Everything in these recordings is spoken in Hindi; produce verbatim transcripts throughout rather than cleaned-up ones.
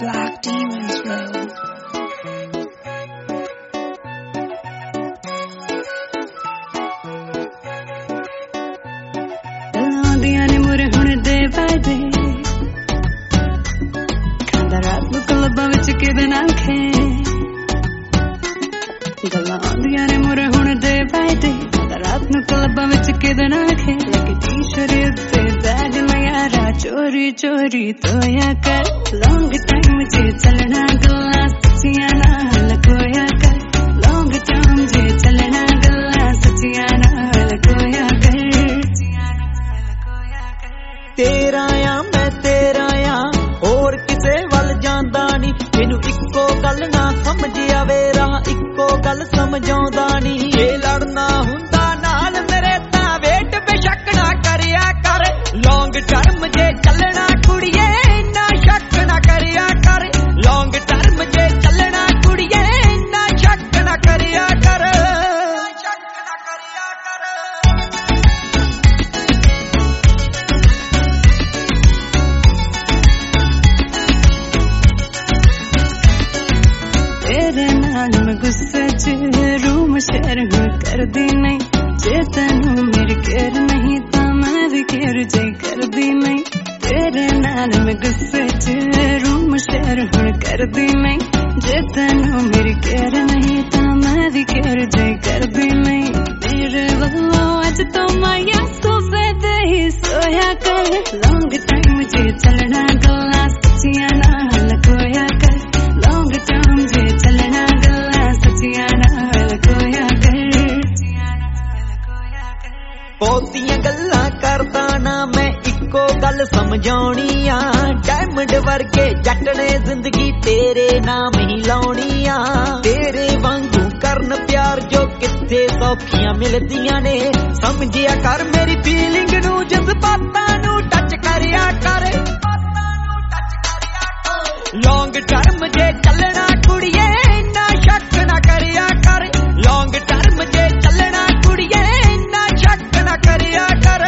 Black Demons Road. Diyan ne mure hun de vaide Khanda raat nu clubbaं vich kide na khe Galan diyan ne mure hun de vaide Khanda raat nu clubbaं vich kide na khe Lagi t-shirt te bag nayara chori chori toya kar Long time je chalna galla sachiya na lakoya kar Long time je chalna galla sachiya na lakoya kar तेरा या मैं तेरा या और किसे वल जांदा नी मैनू इक्को गल ना समझ आवे राह इक्को गल समझाउंदा नी ये लड़ना हुंदा नाल मेरे तां वेट बेशक ना करिया कर लॉन्ग टर्म जे चलना कुड़िए इन्ना शक ना करिया कर लॉन्ग टर्म जे चलना कुड़िए इन्ना शक ना करिया कर शक ना करिया कर तेरे नाल मैं गुस्से च रूम शेयर कर दी नहीं जे तैनू मेरी केयर नहीं तां मैं भी केयर जे कर दी नहीं तेरे नाल मैं गुस्से च रूम शेयर कर दी नहीं जे तैनू मेरी केयर नहीं तां मैं भी केयर जे कर दी नहीं मेरे वल्लों अज तो माया सोफे ते ही सोया कर लॉन्ग टाइम जे चलना गल्लां सच्चियां ना लकोया कर लॉन्ग टाइम जे चलना गल्लां सच्चियां ना लकोया कर बहुतियां गल्लां करदा ना मैं इक्को गल समझाउणी आ डायमंड वर्गे जट ने जिंदगी तेरे नाम ही लाउणी आ तेरे वांगू करन प्यार जो किथे सौखियां मिलदियां ने समझिया कर मेरी फीलिंग नू जज्बातां नू टच करिया कर लॉन्ग टर्म जे चलना कुड़िए इन्ना शक ना करिया कर लॉन्ग टर्म जे चलना कुड़िए इन्ना शक ना करिया कर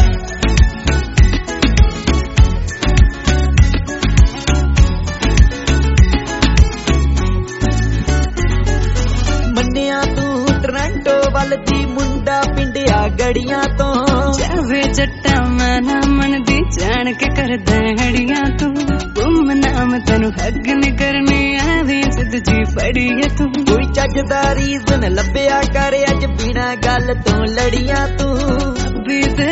मन्निया तू टोरंटो वल दी मुंडा पिंडिया गड़ियां तो जावे जट्टा मैं ना मन दी जान के करदा हड़ियां तू तुम नाम तैनू हग नहीं करनी आवी सिद्ध जी फड़ी है तू कोई चजदा रीजन लभया कर अज बिना गल तो लड़ियां तू भी ते